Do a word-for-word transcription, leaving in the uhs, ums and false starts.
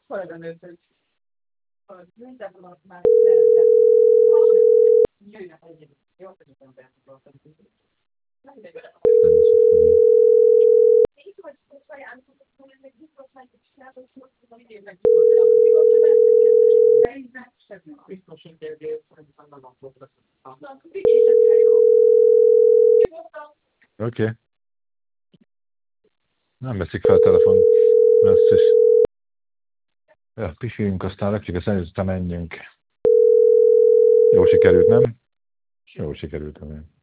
Oké. Okay. Nem veszik fel a telefon. Basszus. Ja, pihiljünk, aztán rakjuk a szennyőt, aztán menjünk. Jó sikerült, nem? Jó sikerült, nem?